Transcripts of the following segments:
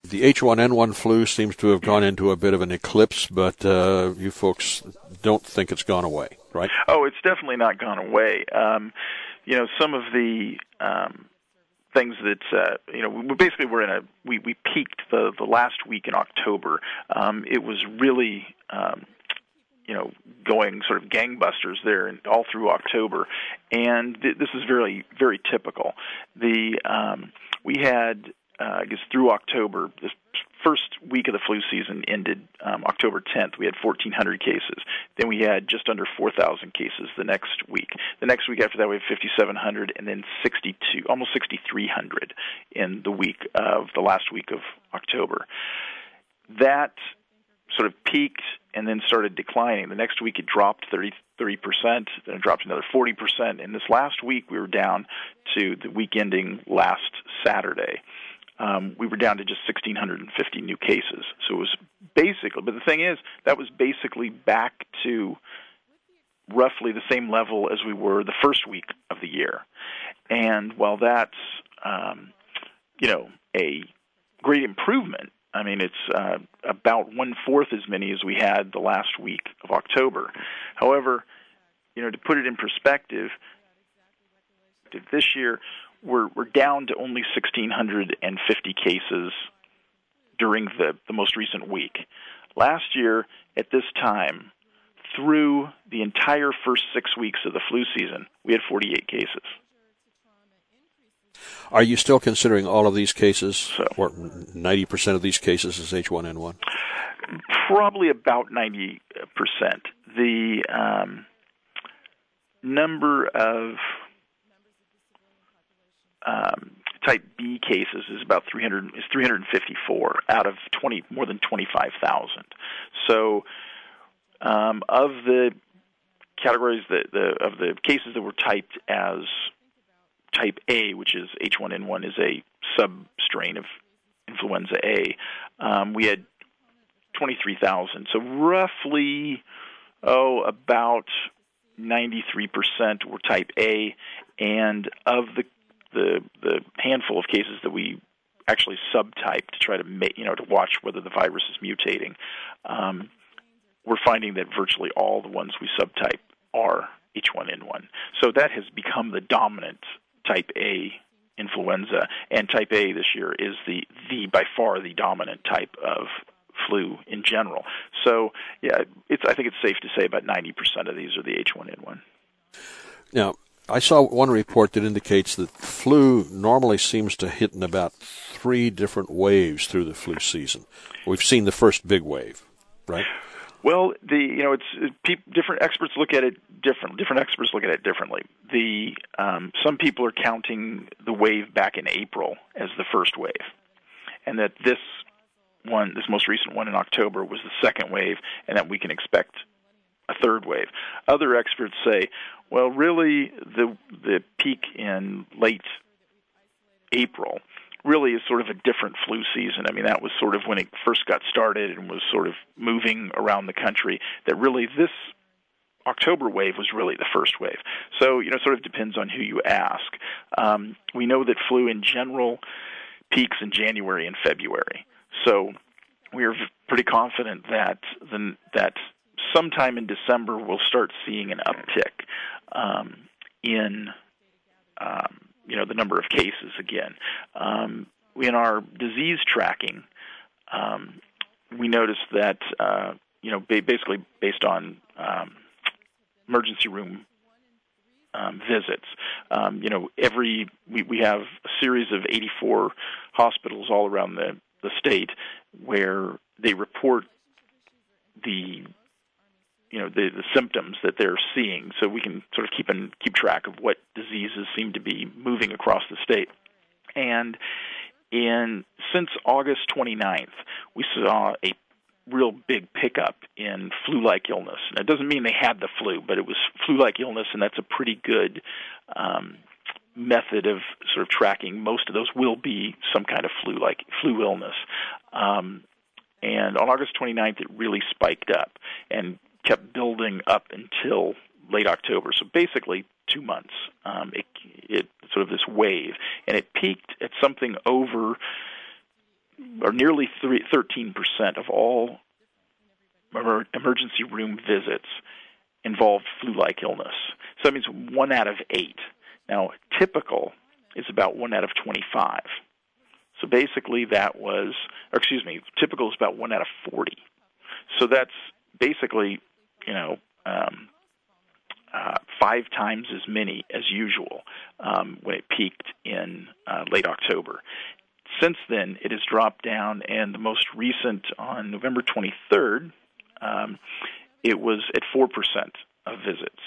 The H1N1 flu seems to have gone into a bit of an eclipse, but you folks don't think it's gone away, right? Oh, it's definitely not gone away. Some of the things that we peaked the last week in October. It was really going sort of gangbusters there all through October, and this is very, very typical. We had through October, this first week of the flu season ended October 10th. We had 1,400 cases. Then we had just under 4,000 cases the next week. The next week after that, we had 5,700, and then almost 6,300 in the last week of October. That sort of peaked and then started declining. The next week it dropped 30%, then it dropped another 40%. And this last week we were down to the week ending last Saturday. We were down to just 1,650 new cases. So it was basically, but the thing is, that was basically back to roughly the same level as we were the first week of the year. And while that's, a great improvement, I mean, it's about 1/4 as many as we had the last week of October. However, to put it in perspective, this year we're down to only 1,650 cases during the most recent week. Last year, at this time, through the entire first 6 weeks of the flu season, we had 48 cases. Are you still considering all of these cases, or 90% of these cases, as H1N1? Probably about 90%. The number of type B cases is about 354 out of more than 25,000. So of the categories of the cases that were typed as type A, which is H1N1, is a substrain of influenza A, we had 23,000. So roughly, about 93% were type A, and of the handful of cases that we actually subtyped to try to to watch whether the virus is mutating, we're finding that virtually all the ones we subtype are H1N1. So that has become the dominant type A influenza, and type A this year is the by far the dominant type of flu in general. So yeah, I think it's safe to say about 90% of these are the H1N1. Now, I saw one report that indicates that flu normally seems to hit in about 3 different waves through the flu season. We've seen the first big wave, right? Well, different experts look at it different. Different experts look at it differently. Some people are counting the wave back in April as the first wave, and that this most recent one in October was the second wave, and that we can expect a third wave. Other experts say, well, really, the peak in late April really is sort of a different flu season. I mean, that was sort of when it first got started and was sort of moving around the country, that really this October wave was really the first wave. So, it sort of depends on who you ask. We know that flu in general peaks in January and February. So we are pretty confident that sometime in December we'll start seeing an uptick in the number of cases again. In our disease tracking, we noticed that basically based on emergency room visits, we have a series of 84 hospitals all around the state where they report the symptoms that they're seeing, so we can sort of keep track of what diseases seem to be moving across the state. And since August 29th, we saw a real big pickup in flu-like illness. Now, it doesn't mean they had the flu, but it was flu-like illness, and that's a pretty good method of sort of tracking. Most of those will be some kind of flu illness. And on August 29th, it really spiked up and kept building up until late October. So basically 2 months, it sort of this wave, and it peaked at something over or nearly 13% of all emergency room visits involved flu-like illness. So that means 1 out of 8. Now, typical is about 1 out of 25. So basically typical is about 1 out of 40. So that's basically, 5 times as many as usual when it peaked in late October. Since then, it has dropped down, and the most recent, on November 23rd, it was at 4% of visits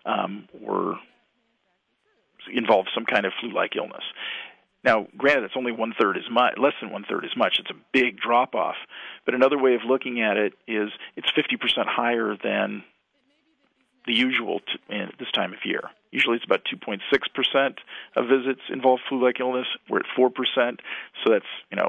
involved some kind of flu-like illness. Now, granted, it's only less than 1/3 as much. It's a big drop-off. But another way of looking at it is it's 50% higher than the usual this time of year. Usually it's about 2.6% of visits involve flu-like illness. We're at 4%, so that's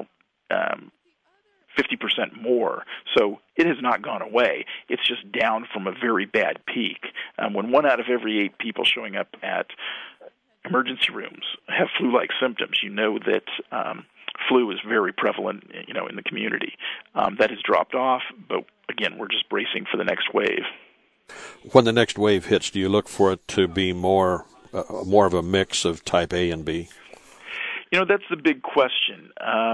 50% more. So it has not gone away. It's just down from a very bad peak. When 1 out of every 8 people showing up at emergency rooms have flu-like symptoms, you know that flu is very prevalent, in the community. That has dropped off, but again, we're just bracing for the next wave. When the next wave hits, do you look for it to be more of a mix of type A and B? That's the big question.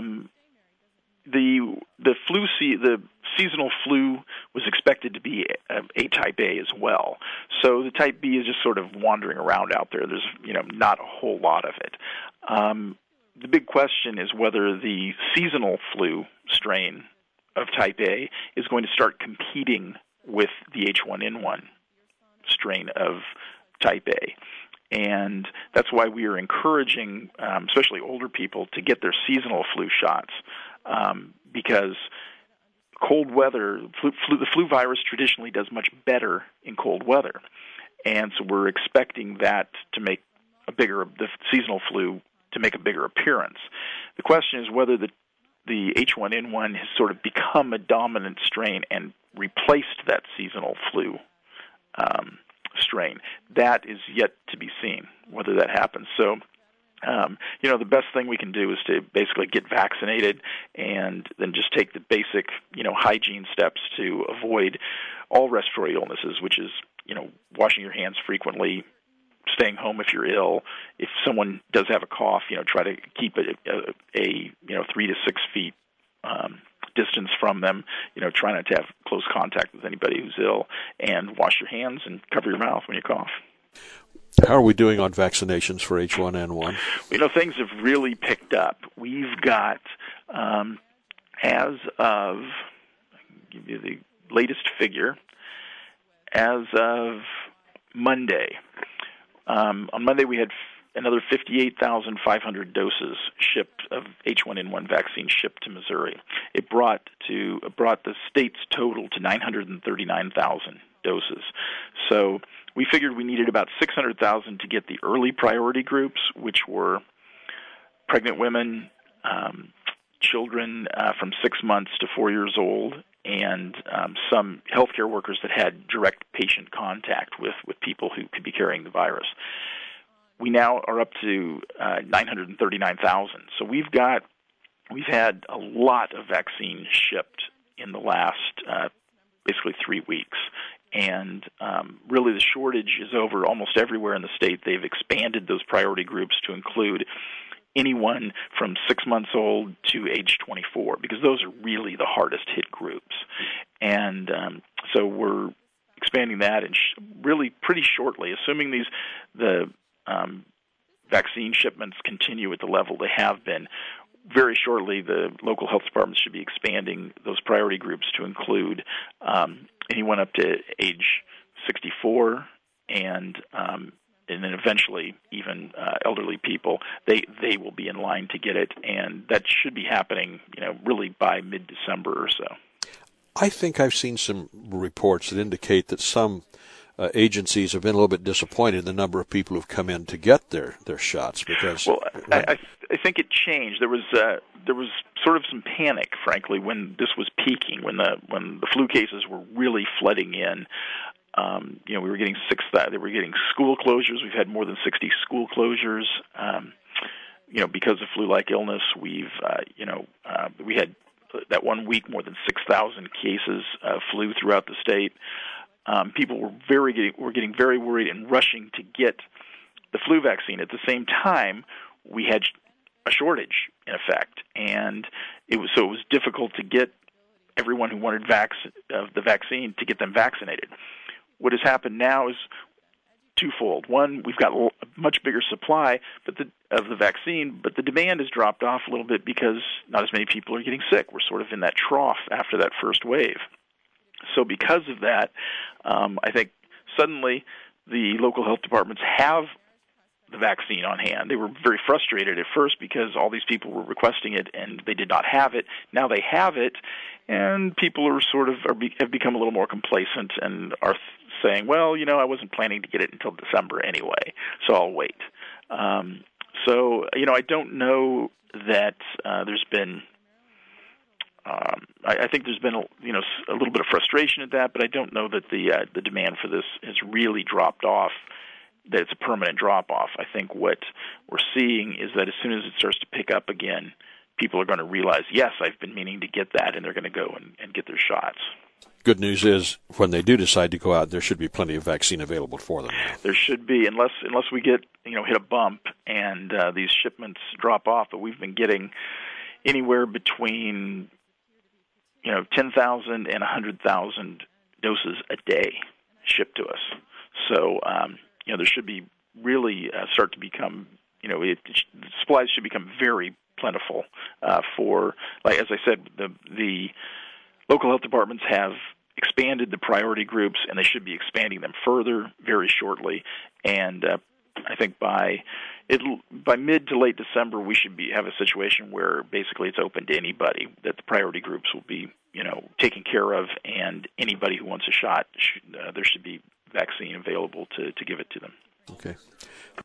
The seasonal flu was expected to be a type A as well. So the type B is just sort of wandering around out there. There's not a whole lot of it. The big question is whether the seasonal flu strain of type A is going to start competing with the H1N1 strain of type A. And that's why we are encouraging, especially older people, to get their seasonal flu shots, because cold weather, the flu virus traditionally does much better in cold weather. And so we're expecting that to make the seasonal flu to make a bigger appearance. The question is whether the H1N1 has sort of become a dominant strain and replaced that seasonal flu strain. That is yet to be seen, whether that happens. So, the best thing we can do is to basically get vaccinated and then just take the basic, hygiene steps to avoid all respiratory illnesses, which is, washing your hands frequently, staying home if you're ill. If someone does have a cough, try to keep a 3 to 6 feet distance from them. Try not to have close contact with anybody who's ill, and wash your hands and cover your mouth when you cough. How are we doing on vaccinations for H1N1? Things have really picked up. We've got, as of, I can give you the latest figure, as of Monday. On Monday, we had another 58,500 doses shipped of H1N1 vaccine shipped to Missouri. It brought the state's total to 939,000 doses. So we figured we needed about 600,000 to get the early priority groups, which were pregnant women, children from 6 months to 4 years old, and some healthcare workers that had direct patient contact with people who could be carrying the virus. We now are up to 939,000. So we've had a lot of vaccine shipped in the last basically 3 weeks. And really the shortage is over almost everywhere in the state. They've expanded those priority groups to include anyone from 6 months old to age 24, because those are really the hardest hit groups. And so we're expanding that, and really pretty shortly, assuming the vaccine shipments continue at the level they have been, very shortly the local health departments should be expanding those priority groups to include anyone up to age 64 and then eventually even elderly people. They will be in line to get it, and that should be happening really by mid-December or so. I think I've seen some reports that indicate that some agencies have been a little bit disappointed in the number of people who've come in to get their shots, because I think it changed. There was sort of some panic, frankly, when this was peaking, when the flu cases were really flooding in. We were getting school closures. We've had more than 60 school closures. because of flu-like illness, we had that 1 week more than 6,000 cases of flu throughout the state. People were getting very worried and rushing to get the flu vaccine. At the same time, we had a shortage in effect, and it was difficult to get everyone who wanted the vaccine to get them vaccinated. What has happened now is twofold. One, we've got a much bigger supply of the vaccine, but the demand has dropped off a little bit because not as many people are getting sick. We're sort of in that trough after that first wave. So because of that, I think suddenly the local health departments have the vaccine on hand. They were very frustrated at first because all these people were requesting it and they did not have it. Now they have it, and people are have become a little more complacent and are saying, well, I wasn't planning to get it until December anyway, so I'll wait. I don't know that there's been. I think there's been a little bit of frustration at that, but I don't know that the demand for this has really dropped off, that it's a permanent drop-off. I think what we're seeing is that as soon as it starts to pick up again, people are going to realize, yes, I've been meaning to get that, and they're going to go and get their shots. Good news is, when they do decide to go out, there should be plenty of vaccine available for them. There should be, unless we get hit a bump and these shipments drop off. But we've been getting anywhere between 10,000 and 100,000 doses a day shipped to us. So there should be really start to become supplies should become very plentiful for, like as I said, the local health departments have expanded the priority groups, and they should be expanding them further very shortly. And I think by mid to late December, we should have a situation where basically it's open to anybody, that the priority groups will be taken care of, and anybody who wants a shot, there should be vaccine available to give it to them. Okay.